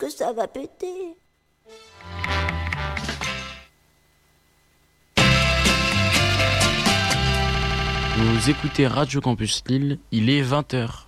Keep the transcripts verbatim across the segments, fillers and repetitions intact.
que ça va péter. Vous écoutez Radio Campus Lille, il est vingt heures.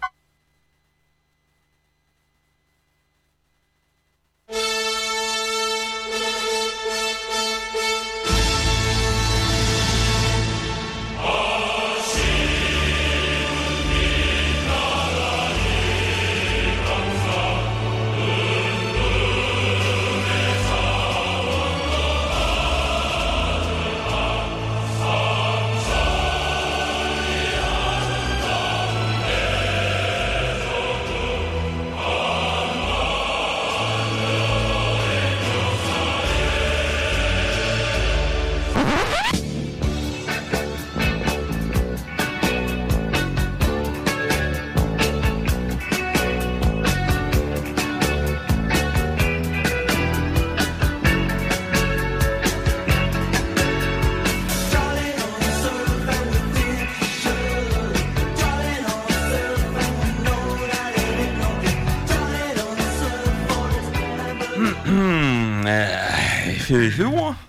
Il fait beau, hein.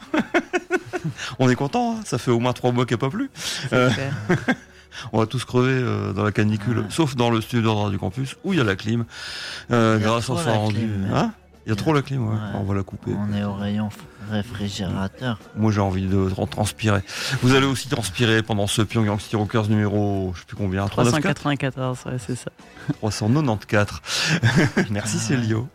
On est content, hein. Ça fait au moins trois mois qu'il n'y a pas plu. Euh, on va tous crever euh, dans la canicule, ouais. Sauf dans le studio de Radio Campus où il y a la clim. Euh, grâce au son rendu. Hein, il y a trop la clim, ouais. Ouais. On va la couper. On est au rayon réfrigérateur. Moi j'ai envie de transpirer. Vous allez aussi transpirer pendant ce Pyongyang City Rockers numéro, je sais plus combien, trois cent quatre-vingt-quatorze, ouais, c'est ça. trois cent quatre-vingt-quatorze. Merci ah, Célio.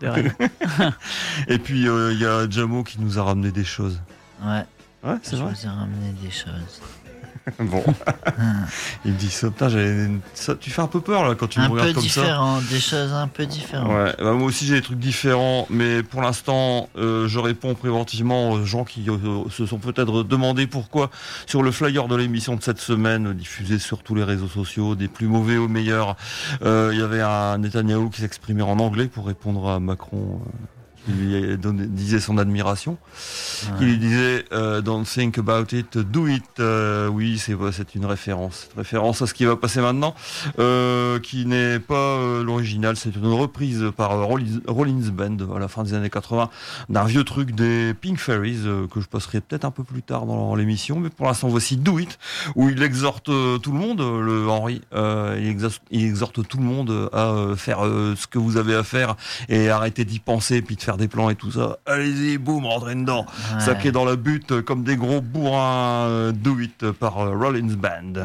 Et puis il euh, y a Jamo qui nous a ramené des choses. Ouais. Ouais, c'est je vrai. Je vous ai ramené des choses. Bon. Il me dit ça, ça, tu fais un peu peur là quand tu un me regardes comme différent, ça. Des choses un peu différentes. Ouais, bah moi aussi j'ai des trucs différents, mais pour l'instant euh, je réponds préventivement aux gens qui euh, se sont peut-être demandé pourquoi sur le flyer de l'émission de cette semaine, diffusé sur tous les réseaux sociaux, des plus mauvais aux meilleurs, il euh, y avait un Netanyahou qui s'exprimait en anglais pour répondre à Macron. Euh, qui lui donnait, disait son admiration, ouais. Qui lui disait euh, don't think about it, do it. Euh, oui, c'est c'est une référence, une référence à ce qui va passer maintenant, euh, qui n'est pas euh, l'original. C'est une reprise par euh, Rollins, Rollins Band à la fin des années quatre-vingts d'un vieux truc des Pink Fairies euh, que je passerai peut-être un peu plus tard dans l'émission. Mais pour l'instant, voici Do It, où il exhorte euh, tout le monde, le Henry, euh, il, exhorte, il exhorte tout le monde à euh, faire euh, ce que vous avez à faire et arrêter d'y penser, puis de faire des plans et tout ça. Allez-y, boum, rentrez dedans. Ouais. Saquez dans la butte comme des gros bourrins. Do It par euh, Rollins Band.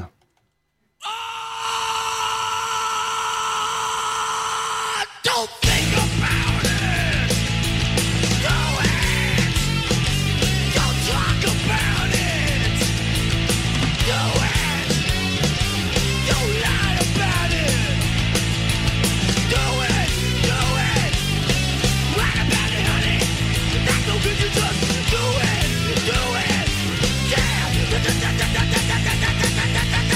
Da da da da da da da da da da da da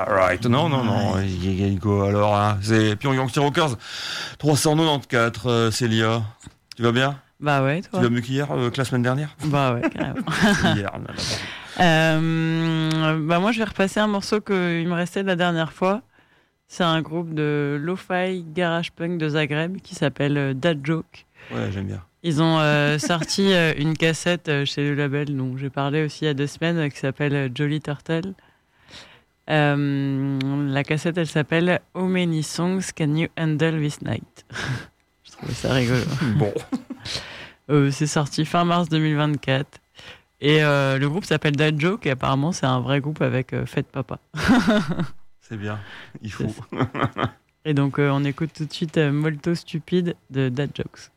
Right. Non, non, non. Ouais. Nico, alors, hein, c'est Pyongyang Rockers trois cent quatre-vingt-quatorze, euh, Célia. Tu vas bien? Bah ouais, Tu toi. vas mieux qu'hier, euh, que la semaine dernière? Bah ouais, carrément. Hier, non, non, non. Euh, bah moi, je vais repasser un morceau qu'il me restait de la dernière fois. C'est un groupe de lo-fi garage punk de Zagreb qui s'appelle euh, Dad Joke. Ouais, j'aime bien. Ils ont euh, sorti euh, une cassette euh, chez le label dont j'ai parlé aussi il y a deux semaines euh, qui s'appelle euh, Jolly Turtle. Euh, la cassette, elle s'appelle How Many Songs Can You Handle This Night? Je trouvais ça rigolo. Bon. Euh, c'est sorti fin mars deux mille vingt-quatre. Et euh, le groupe s'appelle Dad Joke et apparemment c'est un vrai groupe avec euh, Fête Papa. C'est bien, il faut. Et donc euh, on écoute tout de suite euh, Molto Stupide de Dad Jokes.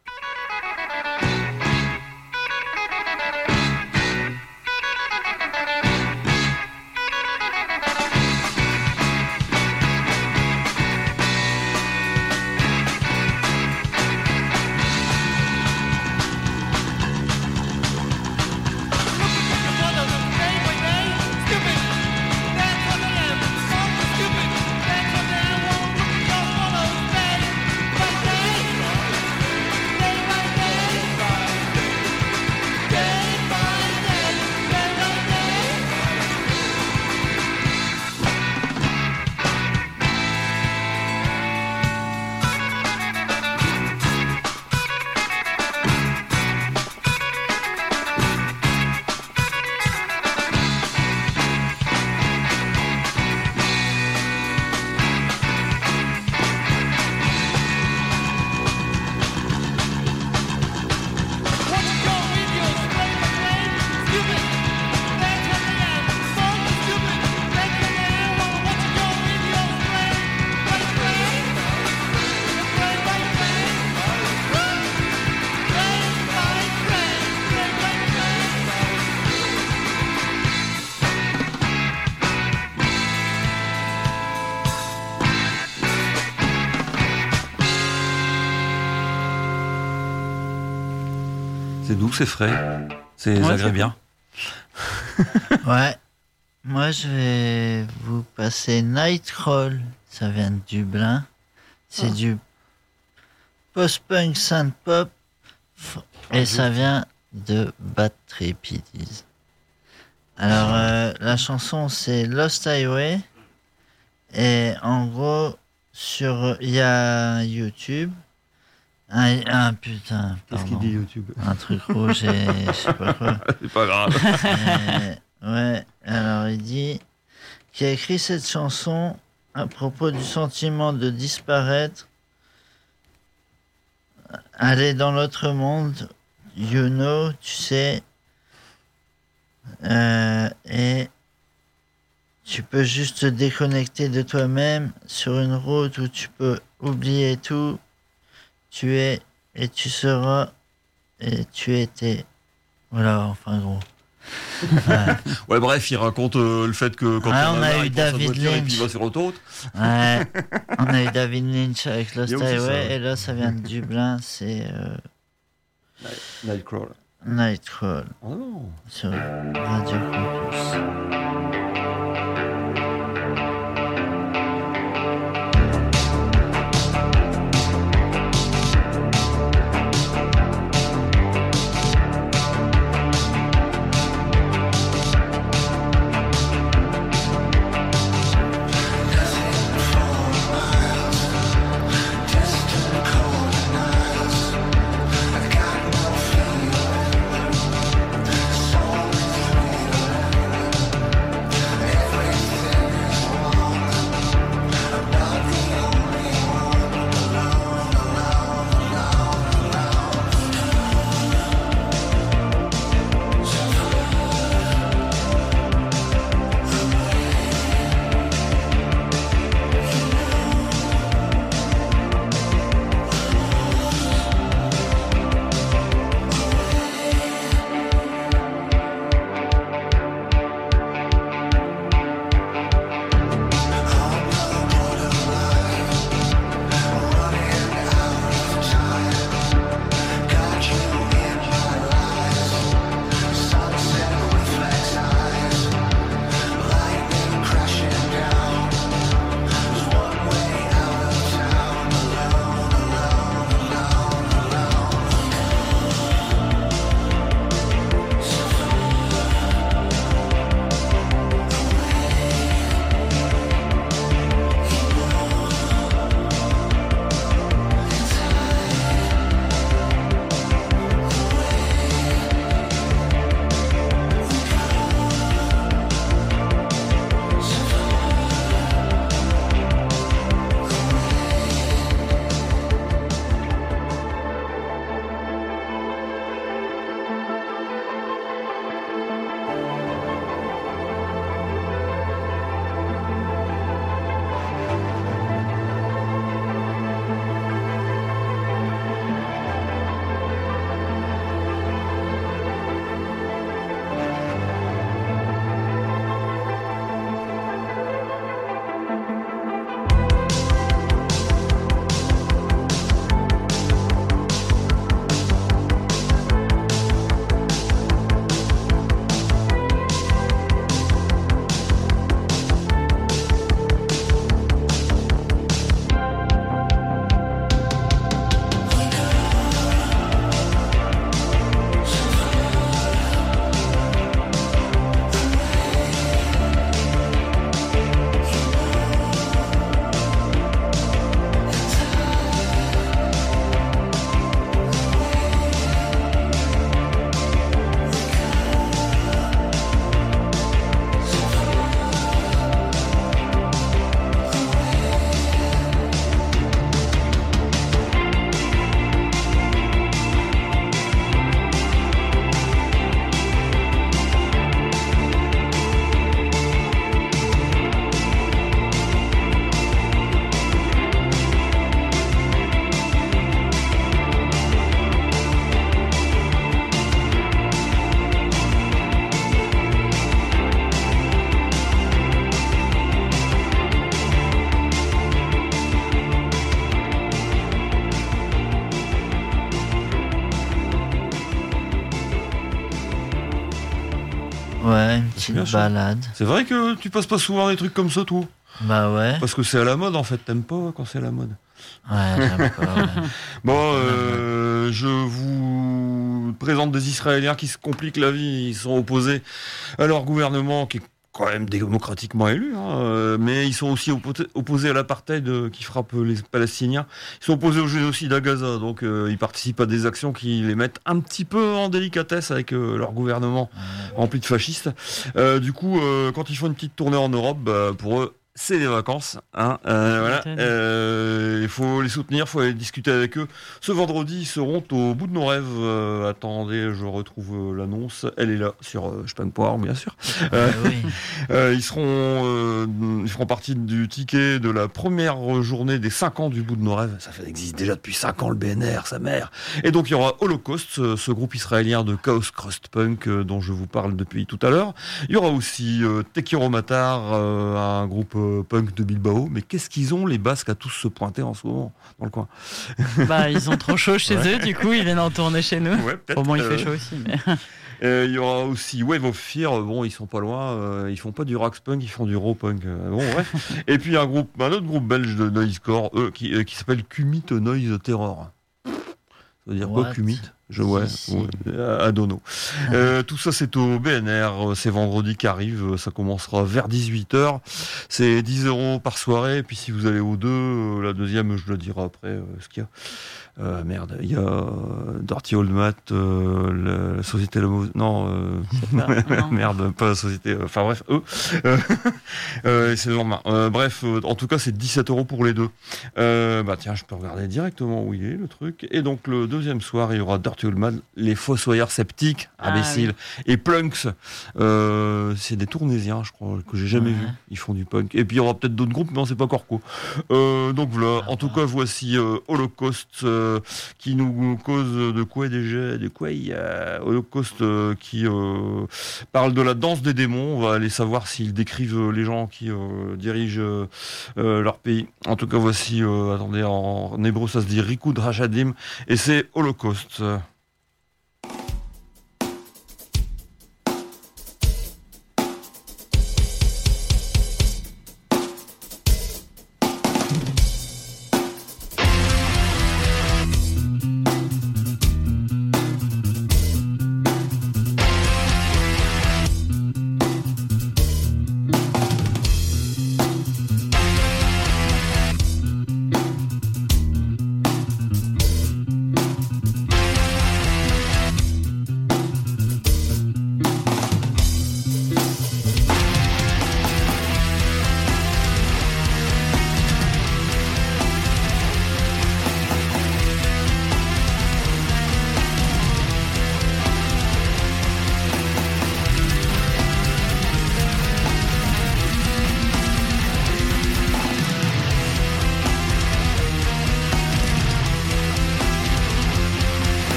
C'est doux, c'est frais, c'est Ouais, agrébien. Ouais. Moi, je vais vous passer Nightcrawl. Ça vient de Dublin. C'est Ah. du post-punk synth-pop. Et ça vient de Bad Trip, ils disent. Alors, euh, la chanson, c'est Lost Highway. Et en gros, sur il y a YouTube. Un, un putain, Qu'est-ce qu'il pardon. dit YouTube? Un truc rouge et je sais pas quoi. C'est pas grave. Euh, ouais, alors il dit qu'il a écrit cette chanson à propos du sentiment de disparaître, aller dans l'autre monde, you know, tu sais, euh, et tu peux juste te déconnecter de toi-même sur une route où tu peux oublier tout, tu es et tu seras et tu étais. Voilà, enfin gros. Ouais. Ouais, bref, il raconte euh, le fait que quand Ouais, il en on a marre, eu il prend sa David voiture et Lynch. puis il va sur l'autoroute. Ouais, on a eu David Lynch avec Lost Il y a aussi Highway, ça, ouais. et là ça vient de Dublin, c'est euh, Nightcrawler. Nightcrawl Oh non. sur Radio Campus. Everything Ouais, une bien petite sûr. balade. C'est vrai que tu passes pas souvent des trucs comme ça, toi. Bah ouais. Parce que c'est à la mode, en fait. T'aimes pas quand c'est à la mode. Ouais, j'aime pas. Ouais. Bon, euh, je vous présente des Israéliens qui se compliquent la vie. Ils sont opposés à leur gouvernement qui est quand même démocratiquement élu, hein, euh, mais ils sont aussi oppo- opposés à l'apartheid euh, qui frappe les Palestiniens. Ils sont opposés au génocide à Gaza, donc euh, ils participent à des actions qui les mettent un petit peu en délicatesse avec euh, leur gouvernement rempli de fascistes. Euh, du coup, euh, quand ils font une petite tournée en Europe, bah, pour eux, c'est des vacances, hein, euh, voilà. Euh, il faut les soutenir, il faut aller discuter avec eux. Ce vendredi, ils seront au bout de nos rêves. Euh, attendez, je retrouve euh, l'annonce. Elle est là sur euh, Spang point org, bien sûr. Euh, Ah oui. euh, ils seront, euh, ils feront partie du ticket de la première journée des cinq ans du bout de nos rêves. Ça fait existe déjà depuis cinq ans le B N R, sa mère. Et donc il y aura Holocaust, ce, ce groupe israélien de chaos crust punk euh, dont je vous parle depuis tout à l'heure. Il y aura aussi euh, Tekiro Matar, euh, un groupe euh, punk de Bilbao. Mais qu'est-ce qu'ils ont les Basques à tous se pointer en ce moment dans le coin? Bah, ils ont trop chaud chez Ouais. eux, du coup, ils viennent en tourner chez nous. Ouais, peut-être. Au moins, il Euh, fait chaud aussi. Mais... Euh, Il y aura aussi Wave of Fear. Bon, ils sont pas loin. Euh, ils font pas du rock punk, ils font du raw punk. Euh, bon, bref. Et puis un groupe, un autre groupe belge de noisecore, eux, qui, euh, qui s'appelle Kumit Noise Terror. Ça veut dire quoi, What? Kumit? Je ouais, Si, si. ouais, à, à Dono. Euh, tout ça, c'est au B N R. C'est vendredi qui arrive. Ça commencera vers dix-huit heures. C'est dix euros par soirée. Et puis si vous allez aux deux, euh, la deuxième, je le dirai après euh, ce qu'il y a. Euh, merde, il y a euh, Dirty Old Matt, euh, la, la société La Mauvaise- non, euh, pas, non. merde, pas la société. euh, Enfin bref, eux. Euh, euh, et c'est le lendemain. Euh, bref, euh, en tout cas, c'est dix-sept euros pour les deux. Euh, bah tiens, je peux regarder directement où il est le truc. Et donc le deuxième soir, il y aura Dirty Old Matt, les Fossoyeurs Sceptiques, Ah, imbéciles, et Plunks. Euh, c'est des Tournaisiens, je crois, que j'ai jamais Ouais. vu. Ils font du punk. Et puis il y aura peut-être d'autres groupes, mais on sait pas encore quoi. Euh, donc voilà. Ah, en tout bah. cas, voici euh, Holocaust. Euh, qui nous cause de quoi déjà de quoi il y a Holocaust euh, qui euh, parle de la danse des démons. On va aller savoir s'ils décrivent les gens qui euh, dirigent euh, euh, leur pays. En tout cas, voici, euh, attendez, en, en hébreu ça se dit Rikud Rashadim et c'est Holocaust.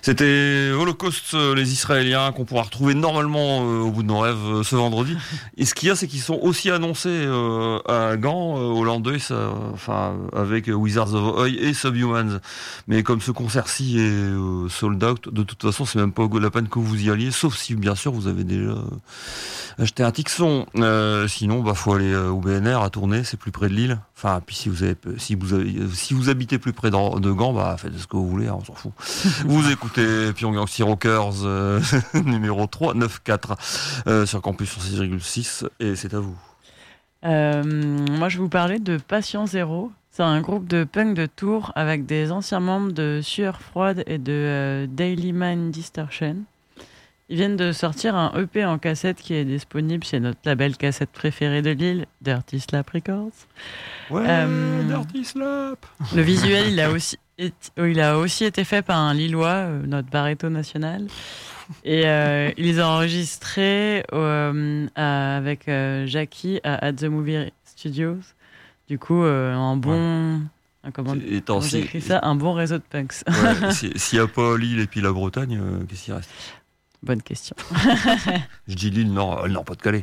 C'était Holocaust, euh, les Israéliens, qu'on pourra retrouver normalement euh, au bout de nos rêves euh, ce vendredi. Et ce qu'il y a, c'est qu'ils sont aussi annoncés euh, à Gand, euh, au Landeuil, ça, enfin, avec Wizards of Oi et Subhumans. Mais comme ce concert-ci est euh, sold out, de toute façon, c'est même pas la peine que vous y alliez, sauf si, bien sûr, vous avez déjà acheté un Tixon. Euh, sinon, bah, faut aller euh, au B N R à Tournai, c'est plus près de Lille. Enfin, puis si vous avez, si vous avez, si vous habitez plus près de, de Gand, bah, faites ce que vous voulez, hein, on s'en fout. Vous écoutez Pyongyang Sea Rockers, euh, numéro trois cent quatre-vingt-quatorze, euh, sur Campus six virgule six, et c'est à vous. Euh, moi, je vais vous parler de Patient Zéro. C'est un groupe de punk de Tours avec des anciens membres de Sueur Froide et de euh, Daily Mind Distortion. Ils viennent de sortir un E P en cassette qui est disponible chez notre label cassette préféré de Lille, Dirty Slap Records. Ouais, Euh, Dirty Slap. Le visuel, il a aussi été, il a aussi été fait par un Lillois, euh, notre Barretto national. Et euh, ils les ont enregistrés euh, à- avec euh, Jackie à At the Movie Studios. Du coup, euh, un bon... un- Comment, Et attends, comment si- j'écris ça Un bon réseau de punks. Ouais, si- s'il n'y a pas Lille et puis la Bretagne, euh, qu'est-ce qu'il reste? Bonne question. Je dis Lille, non, euh, non, pas de Calais.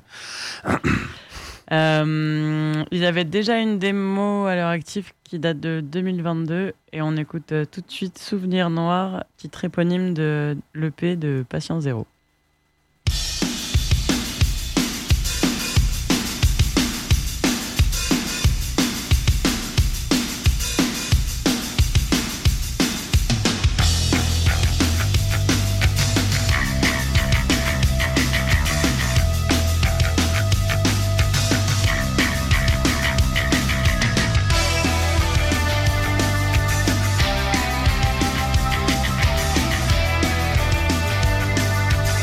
Euh, ils avaient déjà une démo à leur actif qui date de deux mille vingt-deux et on écoute euh, tout de suite Souvenir Noir, titre éponyme de l'E P de Patient Zéro. Souvenir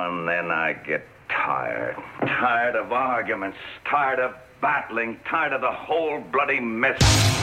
now and then I get tired. Tired of arguments, tired of battling, tired of the whole bloody mess.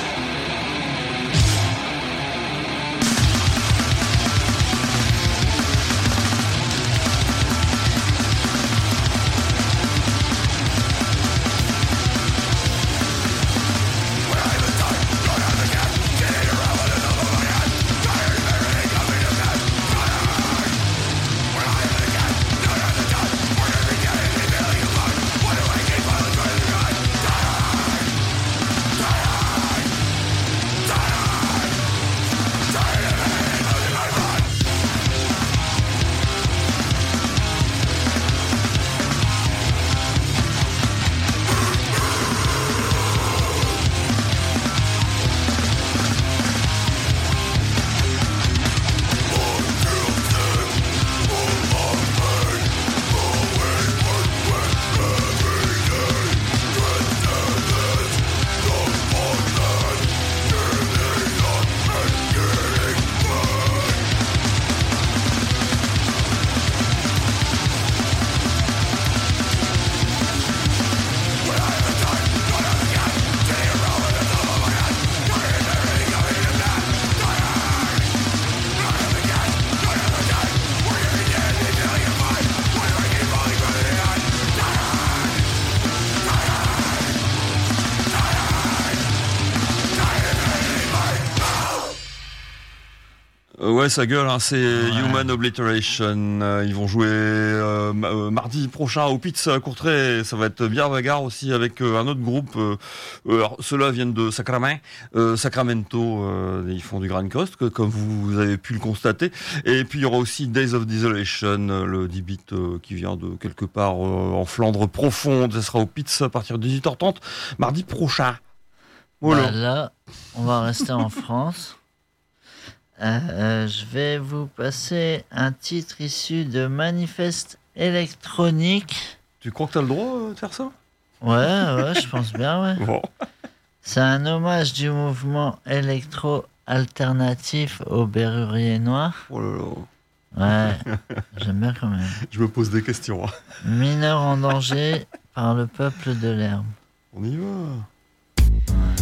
Ouais, ça gueule, hein, c'est ouais. Human Obliteration. Euh, ils vont jouer euh, mardi prochain au Pitts à Courtrai. Ça va être bien bagarre aussi avec euh, un autre groupe. Euh, alors, ceux-là viennent de Sacramento. Euh, Sacramento, euh, ils font du Grand Coast, que, comme vous avez pu le constater. Et puis il y aura aussi Days of Desolation, le dix-bit euh, qui vient de quelque part euh, en Flandre profonde. Ça sera au Pitts à partir de dix-huit heures trente, mardi prochain. Voilà. Bah là, on va rester en France. Euh, je vais vous passer un titre issu de Manifeste électronique. Tu crois que tu as le droit de faire ça ? Ouais, ouais, je pense bien, ouais. Bon. C'est un hommage du mouvement électro-alternatif aux Berruriers Noirs. Oh là là. Ouais, j'aime bien quand même. Je me pose des questions. Mineurs en danger par le peuple de l'herbe. On y va. Ouais.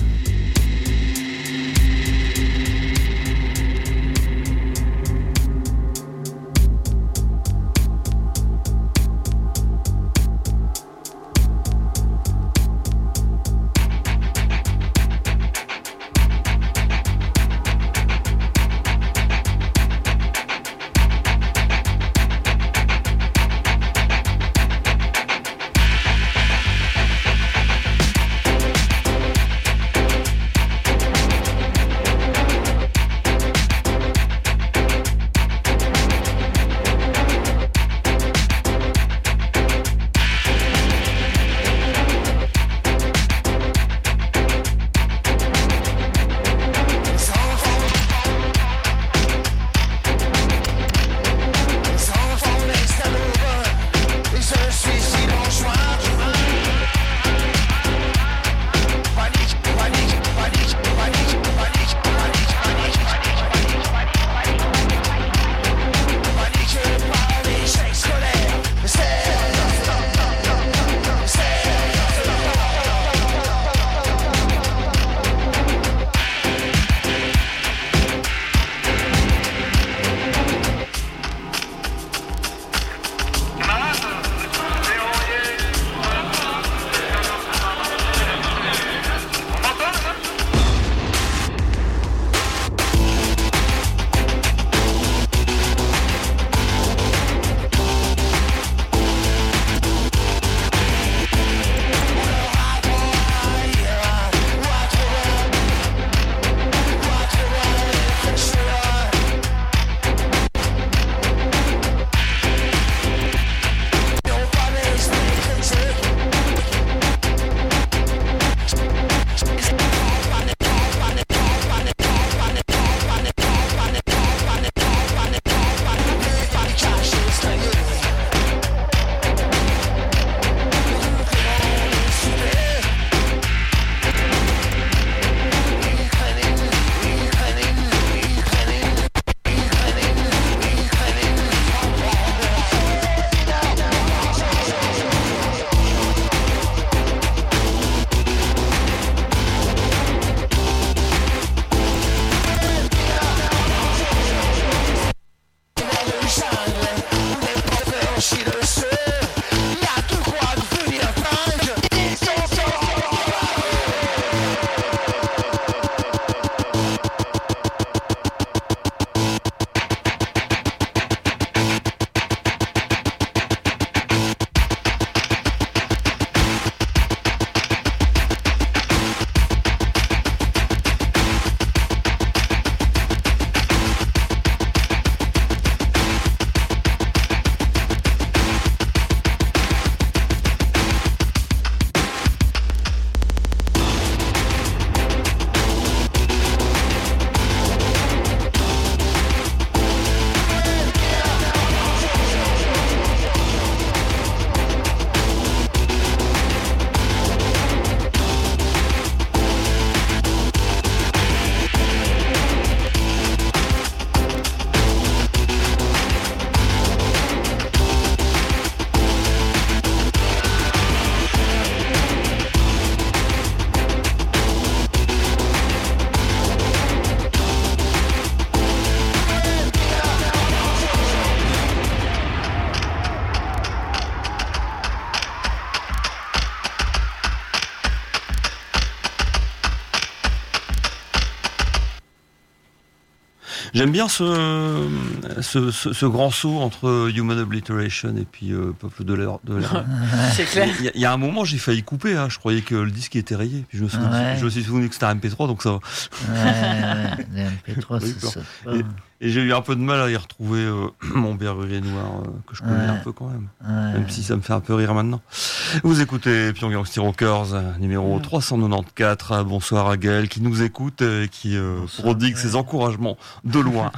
J'aime bien ce, ce, ce, ce grand saut entre Human Obliteration et puis euh, Peuple de l'air. De l'air. C'est clair. Il y, a, il y a un moment, j'ai failli couper. Hein. Je croyais que le disque était rayé. Puis je me suis, ouais. je me suis souvenu que c'était un M P trois, donc ça va. Ouais, ouais, les M P trois, c'est ça. Et, et j'ai eu un peu de mal à y retrouver euh, mon berger noir, euh, que je connais ouais. un peu quand même. Ouais. Même si ça me fait un peu rire maintenant. Vous écoutez Pyongyang City Rockers, numéro ouais. trois cent quatre-vingt-quatorze. Bonsoir à Gaël qui nous écoute et qui euh, prodigue ouais. ses encouragements de loin.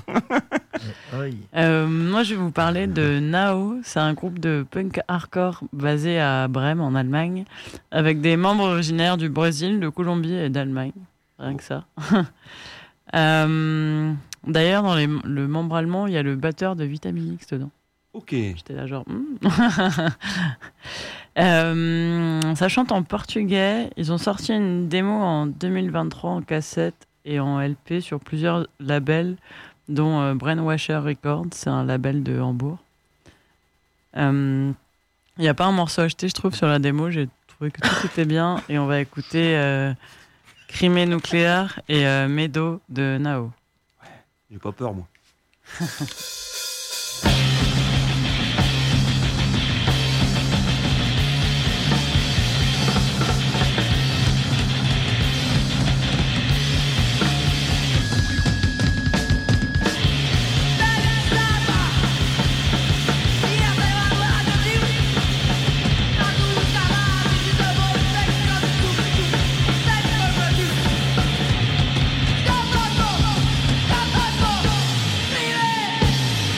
euh, moi, je vais vous parler de Nao. C'est un groupe de punk hardcore basé à Brême, en Allemagne, avec des membres originaires du Brésil, de Colombie et d'Allemagne. Rien que ça. euh, d'ailleurs, dans les, le membre allemand, il y a le batteur de Vitamix dedans. Ok. J'étais là genre... Mm. euh, ça chante en portugais. Ils ont sorti une démo en deux mille vingt-trois en cassette et en L P sur plusieurs labels, dont euh, Brainwasher Records, c'est un label de Hambourg. Il euh, n'y a pas un morceau acheté, je trouve, sur la démo. J'ai trouvé que tout était bien. Et on va écouter euh, Crimée nucléaire et euh, Medo de Nao. Ouais, j'ai pas peur, moi. Stop, stop, stop.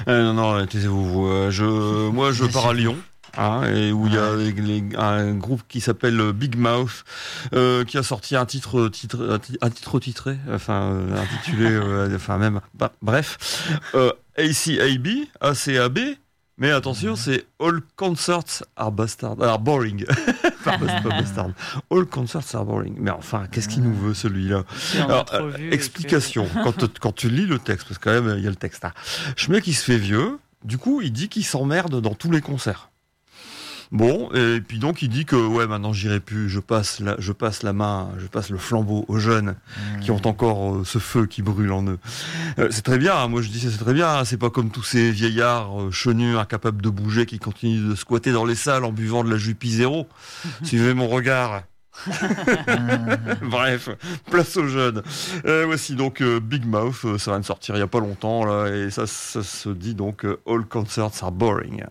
Euh, non, non, taisez-vous. Euh, je, moi, je pars à Lyon. Hein, et où il y a les, les, un groupe qui s'appelle Big Mouth euh, qui a sorti un titre, titre un titre titré, enfin euh, intitulé, euh, enfin même, bah, bref, euh, A C A B, A C A B, mais attention, c'est All Concerts are bastard, are boring, pas bastard, All Concerts are boring. Mais enfin, qu'est-ce qu'il nous veut celui-là? Alors, euh, explication. Que... quand, quand tu lis le texte, parce que quand même il y a le texte là. Je mets qu'il se fait vieux. Du coup, il dit qu'il s'emmerde dans tous les concerts. Bon, et puis donc il dit que ouais, maintenant j'irai plus, je passe la, je passe la main, je passe le flambeau aux jeunes mmh. qui ont encore euh, ce feu qui brûle en eux. Euh, c'est très bien, hein, moi je dis c'est très bien, hein, c'est pas comme tous ces vieillards euh, chenus, incapables de bouger, qui continuent de squatter dans les salles en buvant de la Jupi zéro. Suivez mon regard. Bref, place aux jeunes. Euh, voici donc euh, Big Mouth, euh, ça vient de sortir il y a pas longtemps là, et ça, ça se dit donc euh, All Concerts are boring.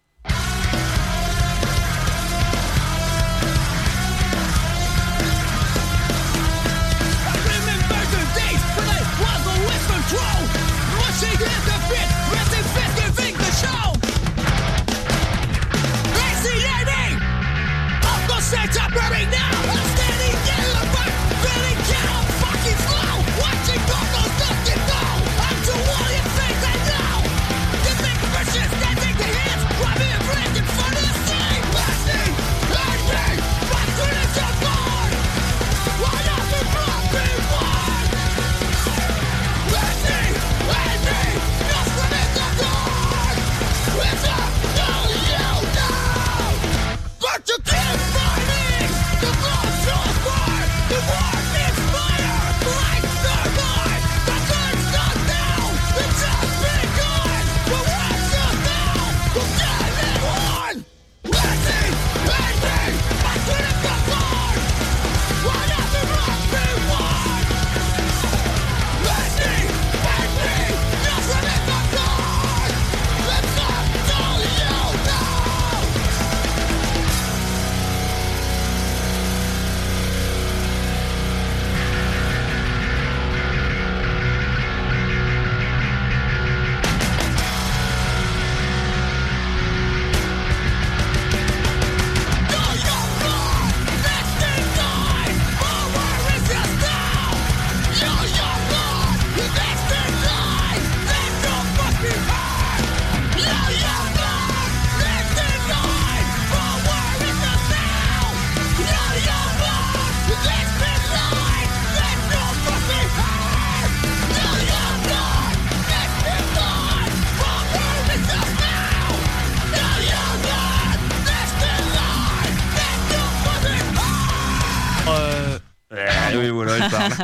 Oui, voilà, il parle.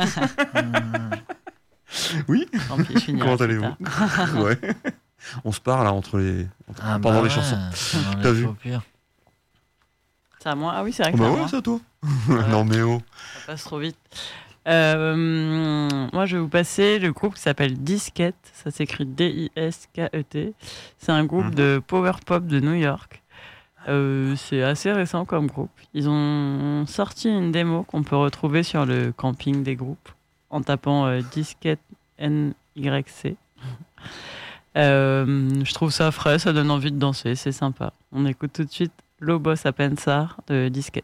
Oui. Pis, comment allez-vous? Ouais. On se parle là entre les entre... ah pendant bah les ouais, chansons. T'as T'as vu? C'est à moi. Ah oui, c'est vrai que oh c'est bah à ouais, moi. c'est à toi. Ouais. Non mais oh. Ça passe trop vite. Euh, moi, je vais vous passer le groupe qui s'appelle Disquette. Ça s'écrit D I S K E T. C'est un groupe mmh. de power pop de New York. Euh, c'est assez récent comme groupe. Ils ont sorti une démo qu'on peut retrouver sur le camping des groupes en tapant euh, Disquette N Y C. Euh, je trouve ça frais, ça donne envie de danser, c'est sympa. On écoute tout de suite Lobo Sapensar de Disquette.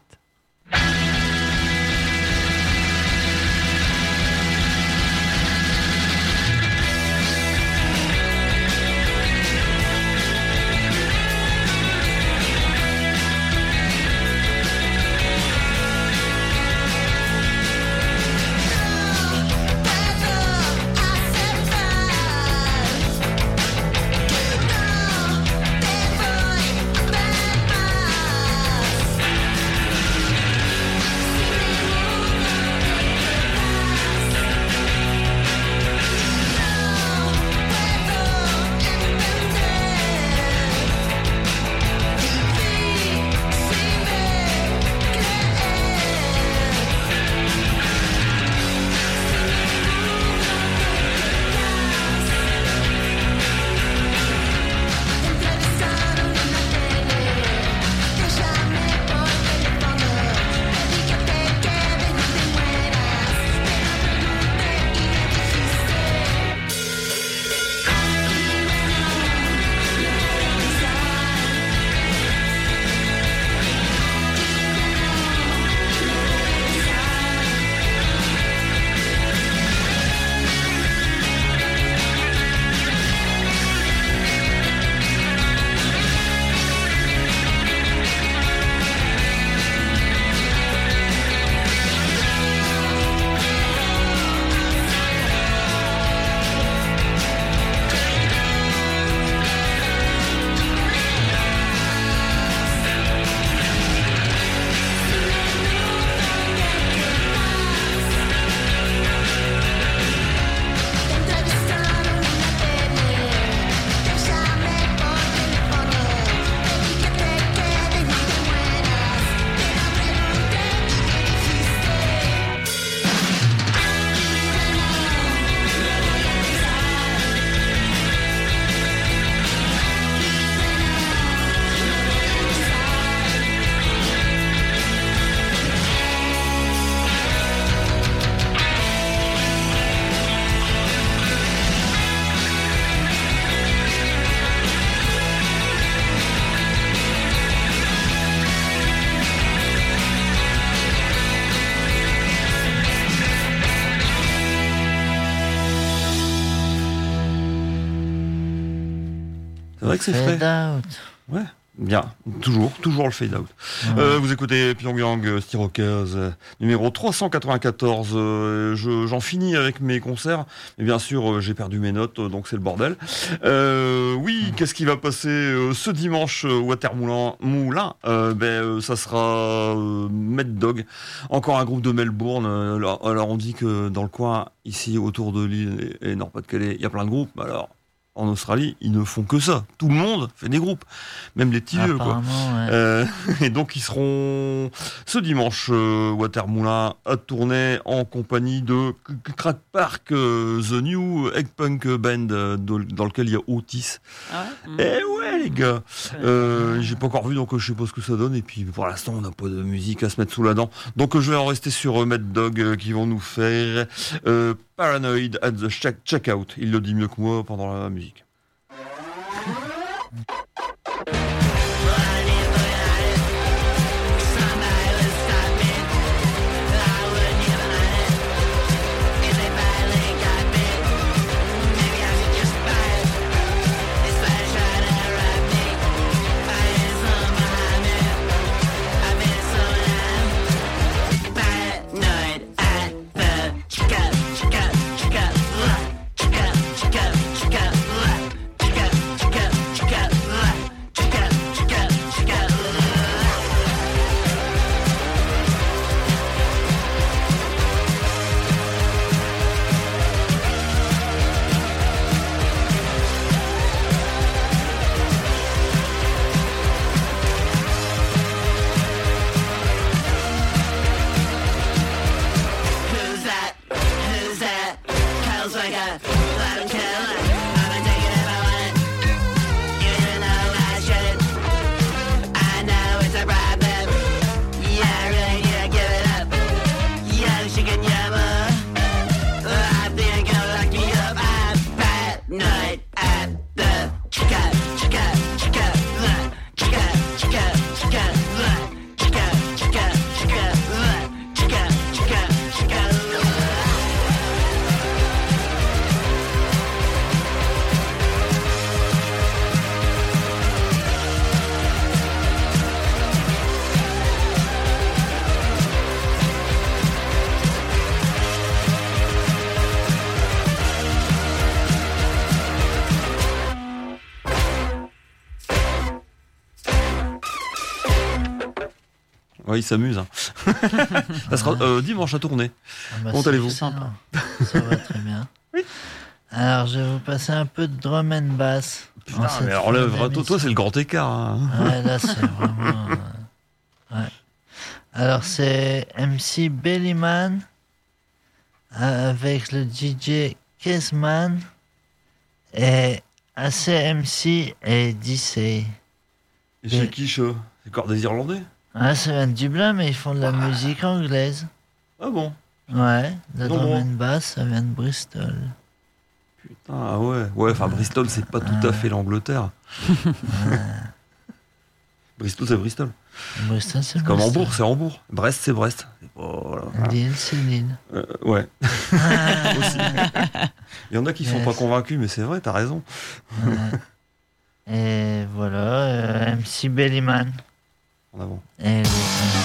Bye. vrai que c'est frais. Fade out. Ouais. Bien, toujours, toujours le fade out. Ouais. Euh, vous écoutez Pyongyang Steelrockers euh, numéro trois cent quatre-vingt-quatorze. Euh, je, j'en finis avec mes concerts. Et bien sûr, euh, j'ai perdu mes notes, euh, donc c'est le bordel. Euh, oui, qu'est-ce qui va passer euh, ce dimanche euh, Watermoulin Moulin euh, ben, euh, ça sera euh, Mad Dog. Encore un groupe de Melbourne. Euh, alors, alors, on dit que dans le coin, ici, autour de l'île et, et Nord-Pas-de-Calais, il y a plein de groupes. Alors. En Australie, ils ne font que ça. Tout le monde fait des groupes, même les petits vieux, quoi. Ouais. Euh, et donc, ils seront ce dimanche, euh, Watermoulin, à Tournai, en compagnie de Crack Park, euh, The New Egg Punk Band, euh, dans lequel il y a Otis. Ah ouais, mmh. Eh ouais, les gars. Euh, j'ai pas encore vu, donc je sais pas ce que ça donne. Et puis, pour l'instant, on n'a pas de musique à se mettre sous la dent. Donc, je vais en rester sur euh, Mad Dog, euh, qui vont nous faire euh, Paranoid at the check- Checkout. Il le dit mieux que moi pendant la musique. Ouais, il s'amuse. Hein. Ça sera euh, dimanche à Tournai. Ah bah Comment allez-vous ? Sympa. Ça va très bien. Oui. Alors, je vais vous passer un peu de drum and bass. Putain, mais alors là, toi, toi, c'est le grand écart. Hein. Ouais, là, c'est vraiment... Euh... Ouais. Alors, c'est M C Bellyman avec le D J Kezman et A C M C et D C. Et c'est qui, ça ? C'est encore des Irlandais ? Ah, ça vient de Dublin, mais ils font de la ah. musique anglaise. Ah bon ? Ouais, la drum and bass, ça vient de Bristol. Putain, ah ouais. Ouais, enfin, Bristol, c'est pas tout ah. à fait l'Angleterre. Ouais. Bristol, c'est Bristol. Bristol, c'est, c'est comme Bristol. Hambourg, c'est Hambourg. Brest, c'est Brest. C'est pas, voilà. Lille, c'est Lille. Euh, ouais. Aussi. Il y en a qui yes. sont pas convaincus, mais c'est vrai, t'as raison. Ouais. Et voilà, euh, M C Bellyman. En avant. Et les...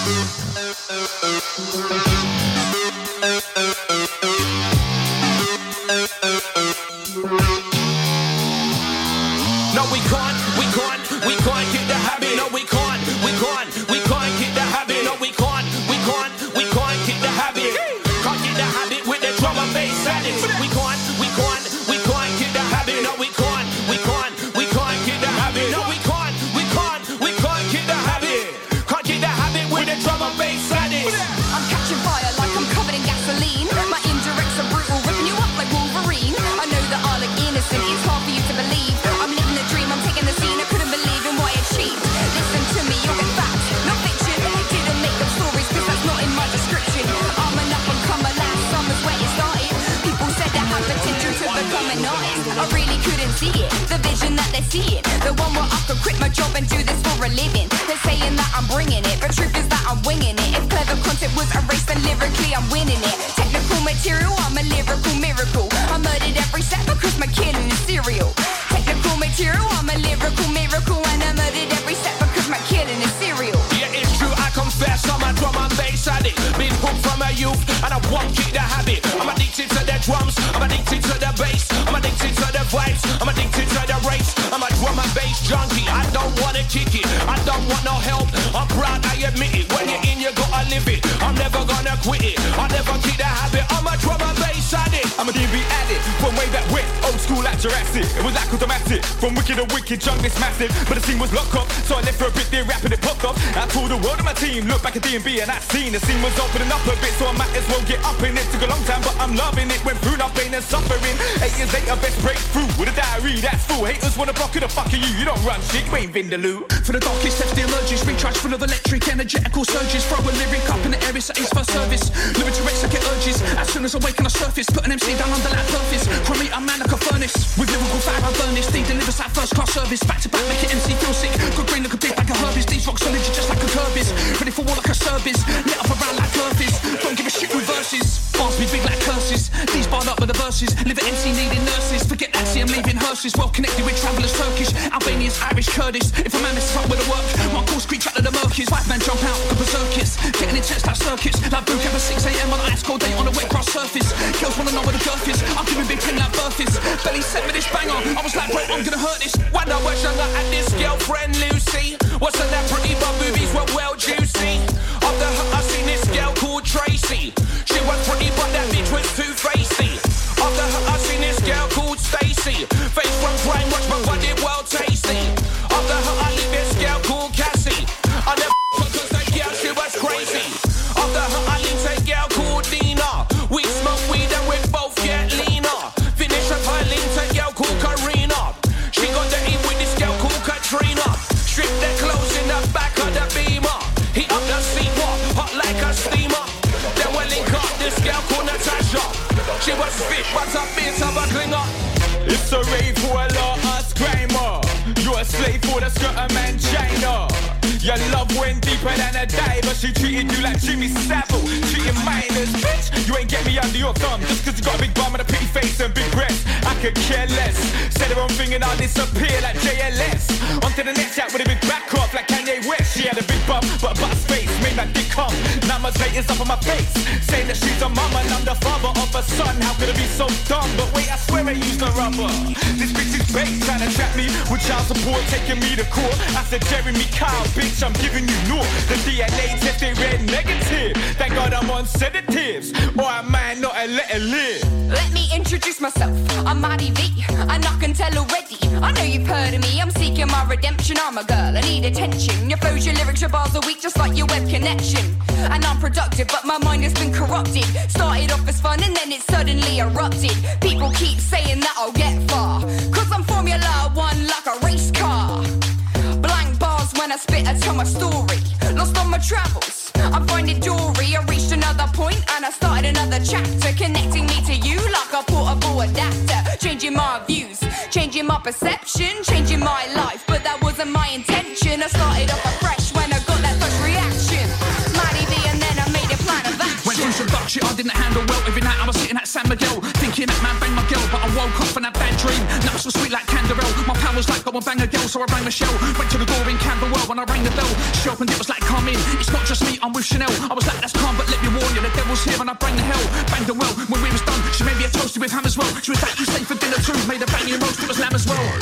No, we can't, we can't, we can't kick the habit. No, we can't, we can't, we can't kick the habit. No, we can't, we can't, we can't kick the habit. Can't kick the habit with the drum and bass addict. We can't, we can't, we can't kick the habit. No, we can't, we can't, we can't kick the habit. No, we can't, we can't, we can't kick the habit. Can't kick the habit with the drum and bass addict. I'm catching fire like I'm covered in gasoline. My indirects are brutal, ripping you up like Wolverine. I know that I look innocent, it's hard for you to believe. I'm living the dream, I'm taking the scene, I couldn't believe in what I achieved. Listen to me, you'll get facts, not fiction. Didn't make up stories, cause that's not in my description. I'm an up and comer, last summer's where it started. People said I had potential to become an artist. I really couldn't see it, the vision that they're seeing. The one where I could quit my job and do this for a living. They're saying that I'm bringing it, but truth is that I'm winging it. If clever content was erased, then lyrically I'm winning it. Technical material, I'm a lyrical miracle. I murdered every set because my killing is serial. Technical material. material. I'm a lyrical miracle and I murdered every step because my killing is serial. Yeah, it's true, I confess, I'm a drum and bass addict. Been hooked from a youth, and I won't kick the habit. I'm addicted to the drums, I'm addicted to the bass, I'm addicted to the vibes, I'm addicted to the race. I'm a drum and bass junkie, I don't wanna kick it, I don't want no help. I'm proud, I admit it. When you're in, you gotta live it. I'm never gonna quit it, I never kick the habit. I'm a drum and bass addict. I'm a D B addict, from way back when, old school like Jurassic. It was like automatic, from wicked to wicked, jungle's massive. But the scene was locked up, so I left for a bit there, rapping it popped off. I told the world of my team, look back at D and B and I seen the scene was opening up a bit, so I might as well get up in it. Took a long time, but I'm loving it. Went through enough pain and suffering. Eight years later, best breakthrough with a diary that's full. Haters wanna block it, the fuck are you? You don't run shit, you ain't Vindaloo. For the darkest depths, the emerges, recharge full of electric, energetical surges. Throw a lyric up in the air, it's at his first service. Living to Rex, I get urges. As soon as I wake on the surface, put an M C down under that surface. Chromate, I'm man like a furnace. With lyrical fire, I burn this. Steve delivers that first class service. Back to back, make it M C feel sick. Good green, look a bit like a herbis. These rocks solid, just like a Kirby's. Ready for war like a Serbis. Lit up around like Curtis. Don't give a shit with verses. Bars be big like curses. These barred up with the verses. Live at M C needing nurses. Forget that, see I'm leaving hearses. Well connected with travellers, Turkish, Albanians, Irish, Kurdish. If a man messes up with the work, my course creep out of the murkies. Five man jump out, the berserkers. Getting intense like circuits. Like boot camp at six a.m. on an ice cold day on a wet grass surface. Girls wanna know where the girth is. I'm giving big pen like Berthis. Belly set with this banger. I was like, bro, I'm gonna hurt this. When I was younger, I had this girlfriend Lucy. Was celebrity, but movies were well juicy. After her, I seen this girl called Tracy. She was pretty, but that bitch was too facey. After her, I seen this girl called Stacy. Face from crime, watch my body well tasty. After her, I leave this girl called Cassie. I never because that girl, she was crazy. After her, I linked a girl called Dina. We smoke weed and we both get leaner. Finish up, I linked a girl called Karina. She got the eat with this girl called Katrina. Strip their clothes in the back of the Beamer. Heat up the seat, hot like a steamer. Then we link up this girl called Natasha. She was fit, but a bit of a clinger. It's a rave for a lot of screamer. You're a slave for the skirt and man China. Your love went deeper than a diver. She treated you like Jimmy Savile, treating minors. Bitch, you ain't get me under your thumb. Just cause you got a big bum and a pretty face and big breasts, I could care less. Said the wrong thing and I'll disappear like J L S. Onto the next chat with a big back off like Kanye West. She had a big bum but a butt space made that dick come. Now my Satan's up on my face, saying that she's a mama and I'm the father of a son. How could it be so dumb? But wait, I swear I used the rubber. This bitch is bait, trying to trap me with child support, taking me to court. I said Jeremy Kyle, bitch, I'm giving you naught. The D N A test they read negative. Thank God I'm on sedatives, or I might not have let it live. Let me introduce myself, I'm Maddie V, and I can tell already, I know you've heard of me, I'm seeking my redemption, I'm a girl, I need attention. Your flows, your lyrics, your bars are weak, just like your web connection. And I'm productive, but my mind has been corrupted. Started off as fun and then it suddenly erupted. People keep saying that I'll get far, cause I'm Formula One like a race car. Blank bars when I spit, I tell my story. Lost on my travels, I'm finding jewelry. I reached another point and I started another chapter, connecting me to you like a portable adapter. Changing my views, changing my perception, changing my life, but that wasn't my intention. I started off afresh when I got that first reaction. Mighty V, and then I made a plan of action. Went through some dark shit I didn't handle well. Every night I was sitting at San Miguel, thinking that man banged my girl, but I woke up from that bad dream. Now it's so sweet like Canderel. My powers like go and bang a girl, so I rang Michelle. Went to the door in Camberwell when I rang the bell. She opened it, was like, come in. It's not just me, I'm with Chanel. I was like, that's calm, but let me warn you, the devil's here and I bang the hell. Banged her well. When we was done, she made me a toasty with ham as well. She was like, you stay for dinner too. Made a banging roast, it was lamb as well.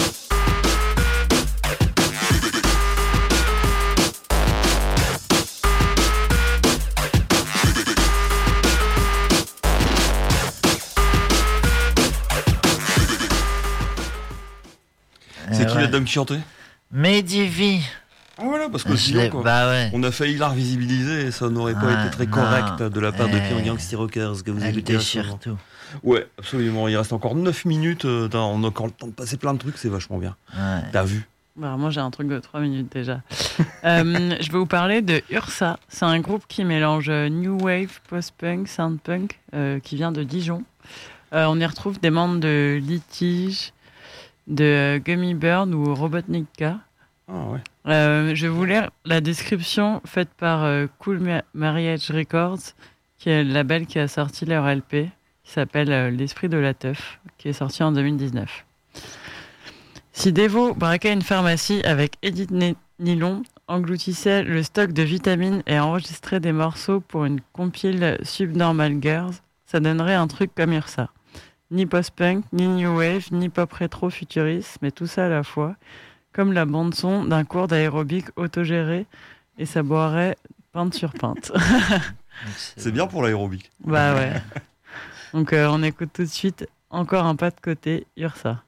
C'est Euh, qui ouais. la dame qui chantait? Mehdi V. Ah voilà, parce que Je sinon, l'ai- quoi, bah ouais. on a failli la revisibiliser et ça n'aurait pas Ah, été très non. correct de la part de Eh, Pyongyang City Rockers que vous Elle écoutez en ce déchire moment. tout. Ouais, absolument. Il reste encore neuf minutes. euh, On a encore le temps de passer plein de trucs, c'est vachement bien. Ouais. T'as vu? Bah, moi j'ai un truc de trois minutes déjà. Euh, je vais vous parler de Ursa. C'est un groupe qui mélange New Wave, Post-Punk, Sound-Punk, euh, qui vient de Dijon. Euh, on y retrouve des membres de Litige, de Gummy Bird ou Robotnika. Ah ouais. Euh, je vais vous lire la description faite par euh, Cool Ma- Marriage Records, qui est le label qui a sorti leur L P, qui s'appelle euh, L'Esprit de la Teuf, qui est sorti en deux mille dix-neuf. Si Devo braquait une pharmacie avec Edith Nylon, engloutissait le stock de vitamines et enregistrait des morceaux pour une compile Subnormal Girls, ça donnerait un truc comme Ursa. Ni post-punk, ni new wave, ni pop rétro futuriste, mais tout ça à la fois, comme la bande-son d'un cours d'aérobic autogéré, et ça boirait pinte sur pinte. C'est bien pour l'aérobic. Bah ouais. Donc euh, on écoute tout de suite encore un pas de côté, Ursa.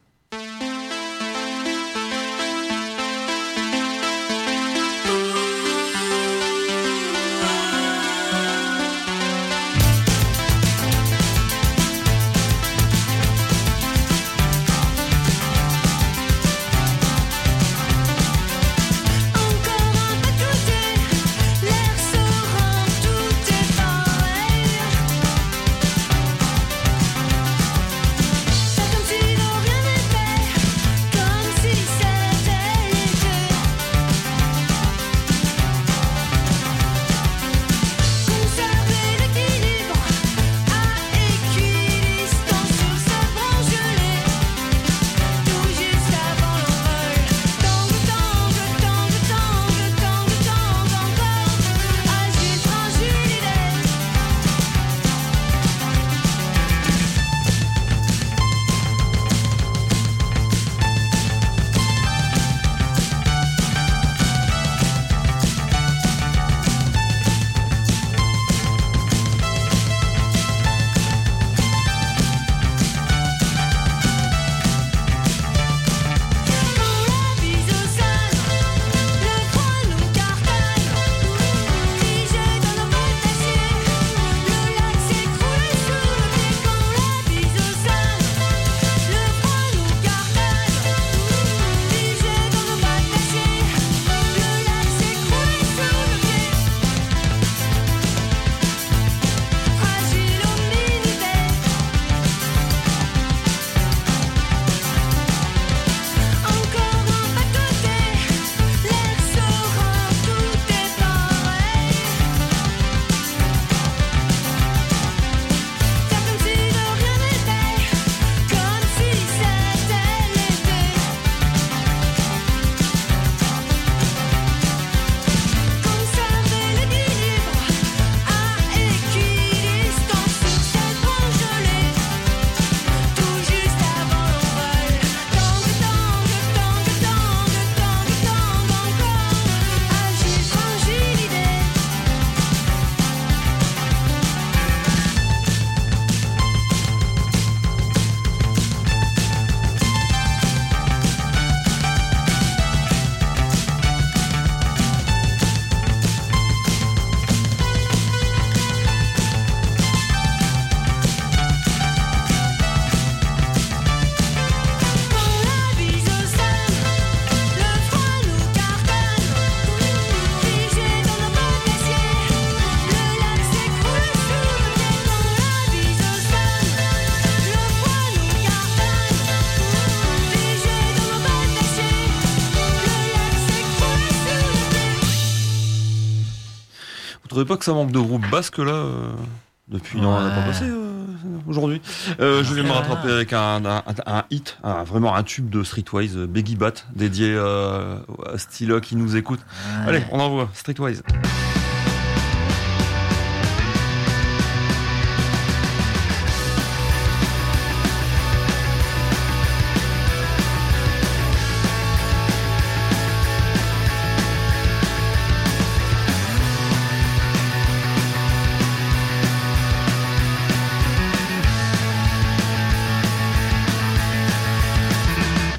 Vous trouvez pas que ça manque de groupe basque là euh, depuis ouais. Non, on n'a pas passé euh, aujourd'hui. Euh, je vais me rattraper avec un, un, un hit, un, vraiment un tube de Streetwise, Beggy Bat, dédié euh, à Stila qui nous écoute. Ouais. Allez, on envoie Streetwise.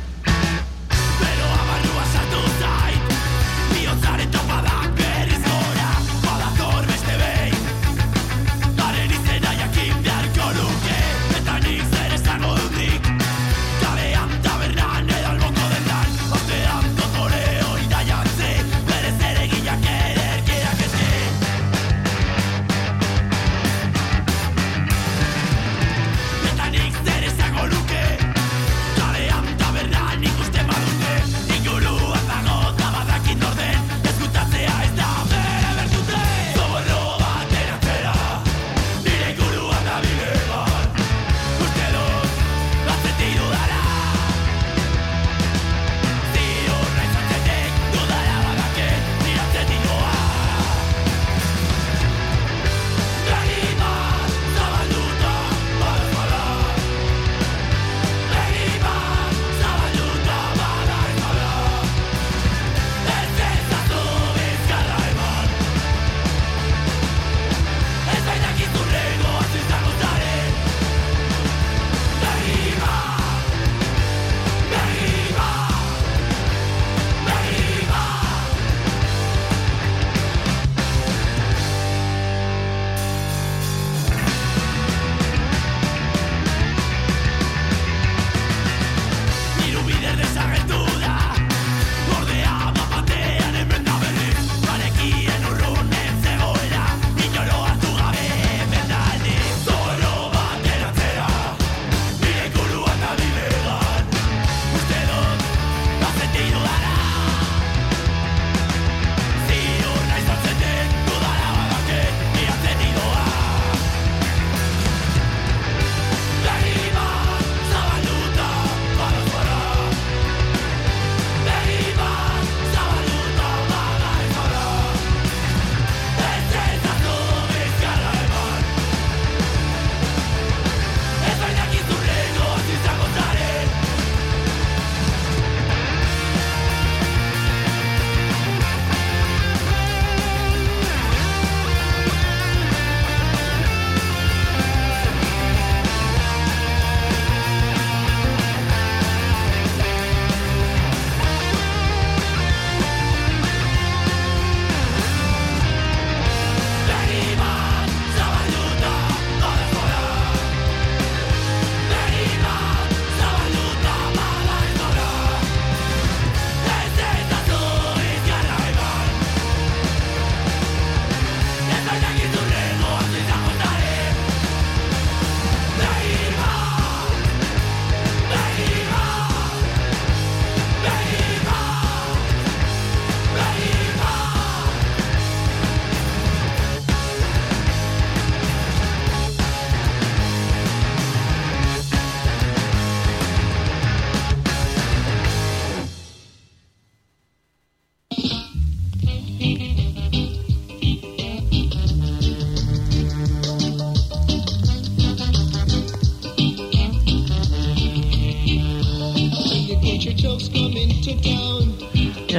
Pero abarrua sartu zait, bihotzaren topadak berriz gora.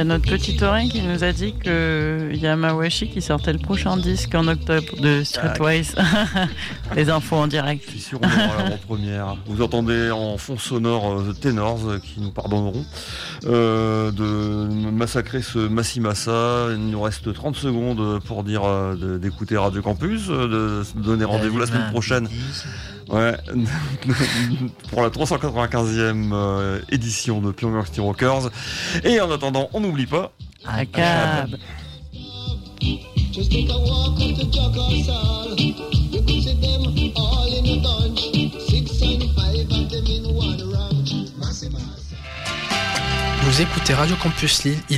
Il y a notre petit Torin qui nous a dit qu'il y a Mawashi qui sortait le prochain disque en octobre de Streetwise. Les infos en direct. Je suis sûr qu'on aura l'avant-première. Vous entendez en fond sonore euh, The Tenors euh, qui nous pardonneront euh, de massacrer ce Massimassa. Il nous reste trente secondes pour dire euh, de, d'écouter Radio Campus, euh, de se donner rendez-vous la semaine prochaine. Ouais, pour la trois cent quatre-vingt-quinzième euh, édition de Pyongyang City Rockers. Et en attendant, on n'oublie pas A C A B. Just take a walk up to Jocker's Hall. You could see them all in a bunch. Six and five of them in one round. Vous écoutez Radio Campus Lille.